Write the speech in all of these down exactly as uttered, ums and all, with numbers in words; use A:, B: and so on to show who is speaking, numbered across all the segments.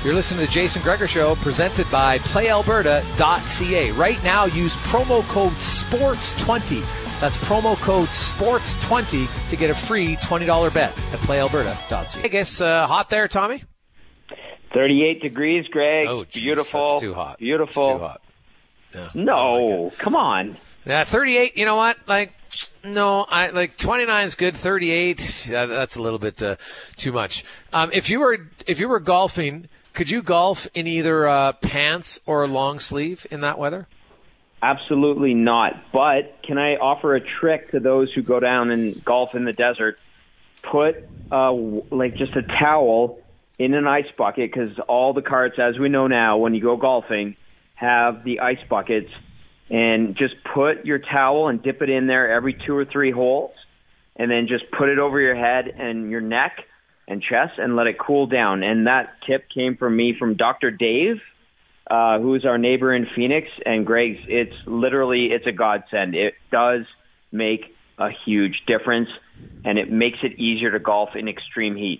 A: You're listening to the Jason Gregor Show, presented by play alberta dot c a. Right now, use promo code sports twenty. That's promo code sports twenty to get a free twenty dollars bet at play alberta dot c a. I guess uh, hot there, Tommy?
B: thirty-eight degrees, Greg.
A: Oh, geez,
B: beautiful.
A: That's too hot.
B: Beautiful.
A: It's too hot. Yeah,
B: no,
A: like
B: come on.
A: Yeah, thirty-eight, you know what? Like, no, I like twenty-nine is good. thirty-eight, yeah, that's a little bit uh, too much. Um, if you were if you were golfing, could you golf in either uh, pants or long sleeve in that weather?
B: Absolutely not. But can I offer a trick to those who go down and golf in the desert? Put uh, like just a towel in an ice bucket, because all the carts, as we know now, when you go golfing, have the ice buckets. And just put your towel and dip it in there every two or three holes, and then just put it over your head and your neck and chest and let it cool down. And that tip came from me from Doctor Dave, uh, who's our neighbor in Phoenix. And Greg's, it's literally, it's a godsend. It does make a huge difference, and it makes it easier to golf in extreme heat.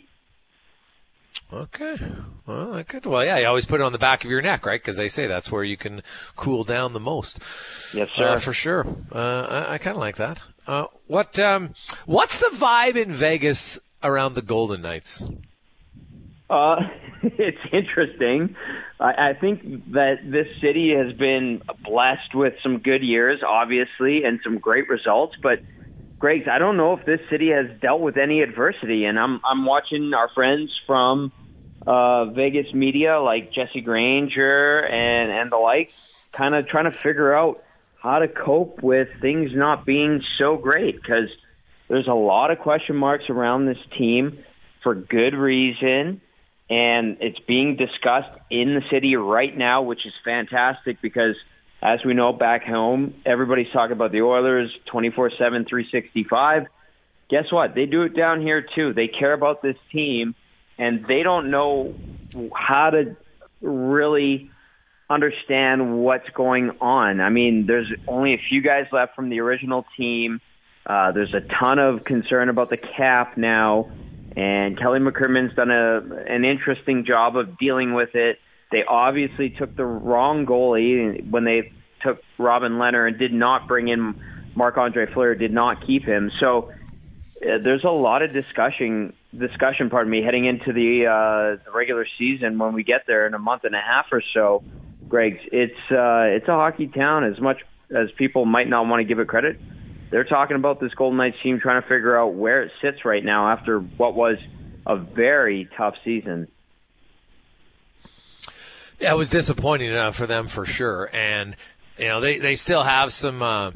A: Okay. Well, I could. Well, yeah, you always put it on the back of your neck, right? Because they say that's where you can cool down the most.
B: Yes, sir.
A: Uh, for sure. Uh, I, I kind of like that. Uh, what um, What's the vibe in Vegas around the Golden Knights?
B: Uh, it's interesting. I, I think that this city has been blessed with some good years, obviously, and some great results, but Greg, I don't know if this city has dealt with any adversity, and I'm I'm watching our friends from uh, Vegas media like Jesse Granger and, and the like kind of trying to figure out how to cope with things not being so great, because there's a lot of question marks around this team for good reason, and it's being discussed in the city right now, which is fantastic because, as we know, back home, everybody's talking about the Oilers twenty-four seven, three sixty-five. Guess what? They do it down here, too. They care about this team, and they don't know how to really understand what's going on. I mean, there's only a few guys left from the original team. Uh, there's a ton of concern about the cap now, and Kelly McCrimmon's done a, an interesting job of dealing with it. They obviously took the wrong goalie when they took Robin Lehner and did not bring in Marc-Andre Fleury, did not keep him. So uh, there's a lot of discussion, discussion, pardon me, heading into the, uh, the regular season when we get there in a month and a half or so. Greg, it's uh, it's a hockey town. As much as people might not want to give it credit, they're talking about this Golden Knights team trying to figure out where it sits right now after what was a very tough season.
A: Yeah, it was disappointing uh, for them for sure, and you know they, they still have some uh,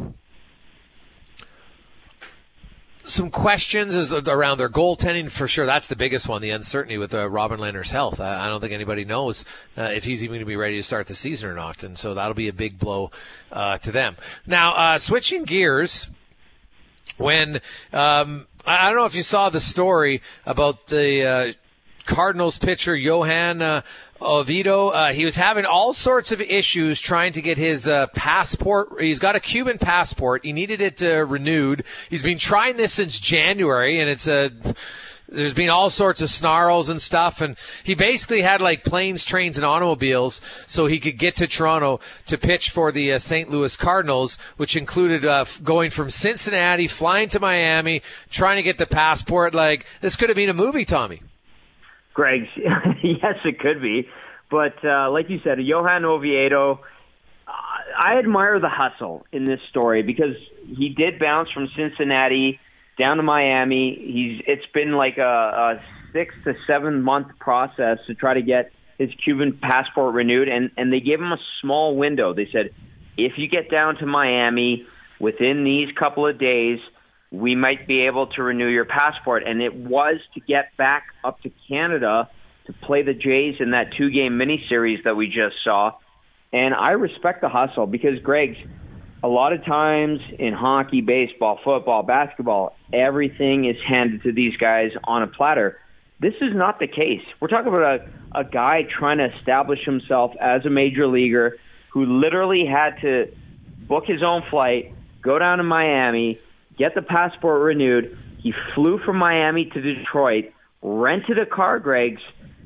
A: some questions as, around their goaltending for sure. That's the biggest one, the uncertainty with uh, Robin Lehner's health. I, I don't think anybody knows uh, if he's even going to be ready to start the season or not, and so that'll be a big blow uh, to them. Now, uh, switching gears, when um, I, I don't know if you saw the story about the uh, Cardinals pitcher Johan Uh, Oviedo, uh, he was having all sorts of issues trying to get his uh, passport. He's got a Cuban passport. He needed it uh, renewed. He's been trying this since January, and it's a. Uh, there's been all sorts of snarls and stuff, and he basically had like planes, trains, and automobiles so he could get to Toronto to pitch for the uh, Saint Louis Cardinals, which included uh, f- going from Cincinnati, flying to Miami, trying to get the passport. Like, this could have been a movie, Tommy.
B: Greg, yes, it could be. But uh, like you said, Johan Oviedo, uh, I admire the hustle in this story because he did bounce from Cincinnati down to Miami. He's It's been like a, a six to seven month process to try to get his Cuban passport renewed, and, and they gave him a small window. They said, if you get down to Miami within these couple of days, we might be able to renew your passport. And it was to get back up to Canada to play the Jays in that two-game miniseries that we just saw. And I respect the hustle because, Greg, a lot of times in hockey, baseball, football, basketball, everything is handed to these guys on a platter. This is not the case. We're talking about a, a guy trying to establish himself as a major leaguer who literally had to book his own flight, go down to Miami, get the passport renewed. He flew from Miami to Detroit, rented a car, Greg's,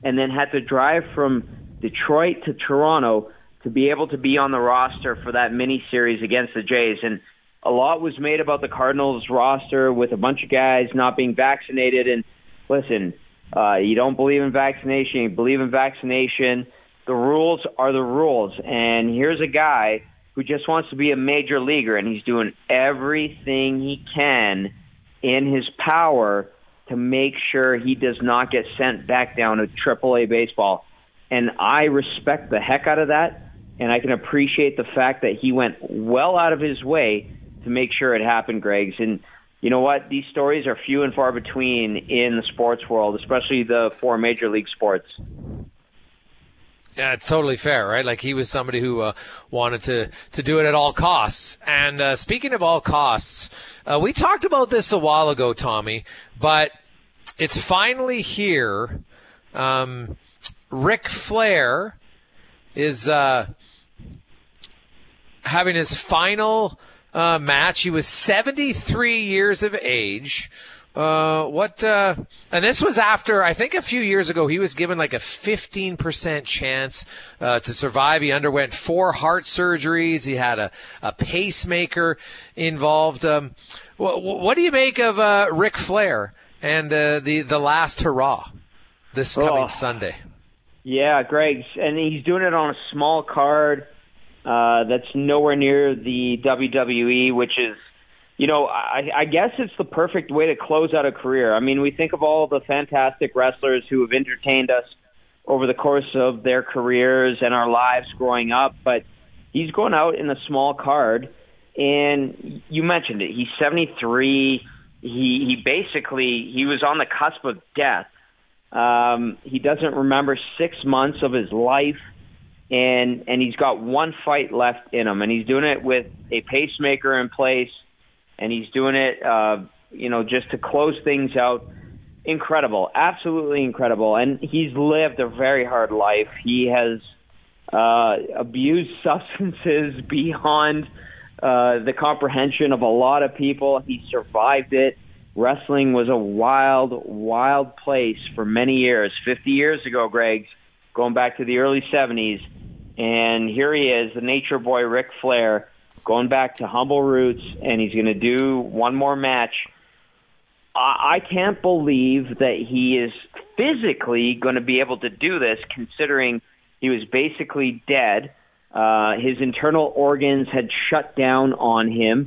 B: and then had to drive from Detroit to Toronto to be able to be on the roster for that mini-series against the Jays. And a lot was made about the Cardinals roster with a bunch of guys not being vaccinated. And listen, uh, you don't believe in vaccination, you believe in vaccination. The rules are the rules. And here's a guy who just wants to be a major leaguer, and he's doing everything he can in his power to make sure he does not get sent back down to triple A baseball. And I respect the heck out of that, and I can appreciate the fact that he went well out of his way to make sure it happened, Greg's. And you know what? These stories are few and far between in the sports world, especially the four major league sports.
A: Yeah, it's totally fair, right? Like, he was somebody who uh, wanted to, to do it at all costs. And uh, speaking of all costs, uh, we talked about this a while ago, Tommy, but it's finally here. Um, Ric Flair is uh, having his final uh, match. He was seventy-three years of age. Uh, what, uh, and this was after, I think a few years ago, he was given like a fifteen percent chance, uh, to survive. He underwent four heart surgeries. He had a, a pacemaker involved. Um, what, what do you make of, uh, Ric Flair and, uh, the, the last hurrah this coming
B: oh,
A: Sunday?
B: Yeah, Greg, and he's doing it on a small card, uh, that's nowhere near the W W E, which is, You know, I, I guess it's the perfect way to close out a career. I mean, we think of all the fantastic wrestlers who have entertained us over the course of their careers and our lives growing up, but he's going out in a small card, and you mentioned it. He's seventy-three. He, he basically, he was on the cusp of death. Um, he doesn't remember six months of his life, and, and he's got one fight left in him, and he's doing it with a pacemaker in place. And he's doing it, uh, you know, just to close things out. Incredible, absolutely incredible. And he's lived a very hard life. He has uh, abused substances beyond uh, the comprehension of a lot of people. He survived it. Wrestling was a wild, wild place for many years. fifty years ago, Greg, going back to the early seventies. And here he is, the nature boy Ric Flair, going back to humble roots, and he's going to do one more match. I, I can't believe that he is physically going to be able to do this, considering he was basically dead. Uh, his internal organs had shut down on him,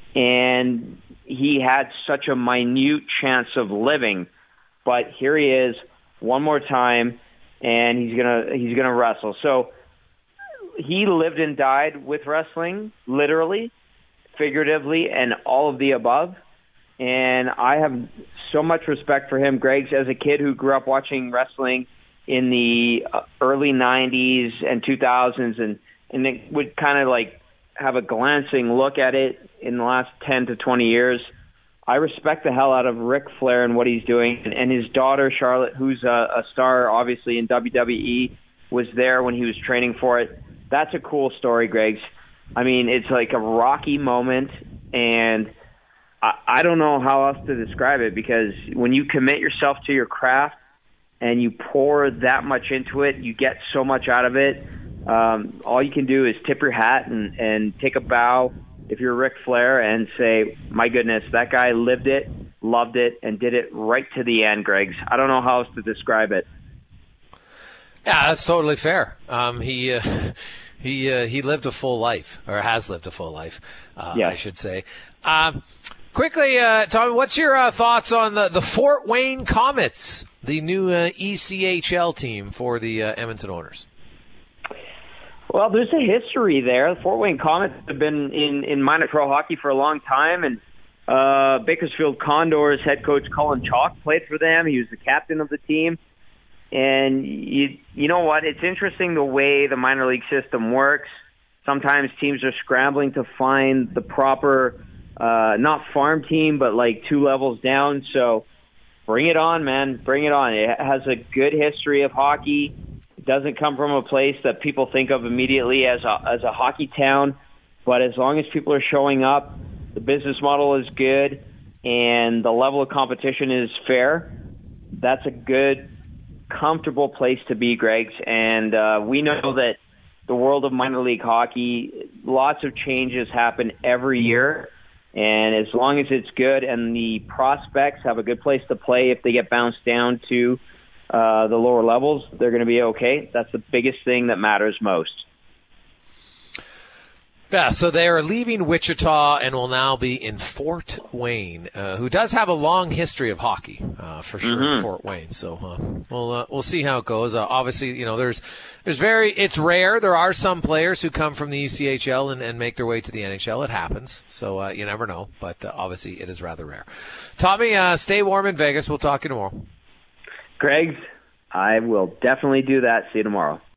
B: and he had such a minute chance of living. But here he is, one more time, and he's gonna he's gonna wrestle. So he lived and died with wrestling, literally, figuratively, and all of the above. And I have so much respect for him, Greg, as a kid who grew up watching wrestling in the early nineties and two thousands, and, and it would kind of like have a glancing look at it in the last ten to twenty years. I respect the hell out of Ric Flair and what he's doing. And, and his daughter, Charlotte, who's a, a star, obviously, in W W E, was there when he was training for it. That's a cool story, Greg. I mean, it's like a Rocky moment, and I, I don't know how else to describe it, because when you commit yourself to your craft and you pour that much into it, you get so much out of it. Um, all you can do is tip your hat and, and take a bow if you're Ric Flair and say, my goodness, that guy lived it, loved it, and did it right to the end, Greg. I don't know how else to describe it.
A: Yeah, that's totally fair. Um, he uh, he uh, he lived a full life, or has lived a full life, uh, yeah. I should say. Um, quickly, uh, Tommy, what's your uh, thoughts on the, the Fort Wayne Comets, the new uh, E C H L team for the uh, Edmonton Oilers?
B: Well, there's a history there. The Fort Wayne Comets have been in, in minor pro hockey for a long time, and uh, Bakersfield Condors head coach Colin Chalk played for them. He was the captain of the team. And you, you know what? It's interesting the way the minor league system works. Sometimes teams are scrambling to find the proper, uh, not farm team, but like two levels down. So bring it on, man. Bring it on. It has a good history of hockey. It doesn't come from a place that people think of immediately as a, as a hockey town. But as long as people are showing up, the business model is good, and the level of competition is fair, that's a good comfortable place to be, Greg. And uh, we know that the world of minor league hockey, lots of changes happen every year. And as long as it's good and the prospects have a good place to play, if they get bounced down to uh, the lower levels, they're going to be okay. That's the biggest thing that matters most.
A: Yeah, so they are leaving Wichita and will now be in Fort Wayne, uh, who does have a long history of hockey, uh, for sure,
B: mm-hmm.
A: in Fort Wayne. So uh, we'll uh, we'll see how it goes. Uh, obviously, you know, there's there's very it's rare. There are some players who come from the E C H L and, and make their way to the N H L. It happens, so uh, you never know. But uh, obviously, it is rather rare. Tommy, uh, stay warm in Vegas. We'll talk to you tomorrow.
B: Greg, I will definitely do that. See you tomorrow.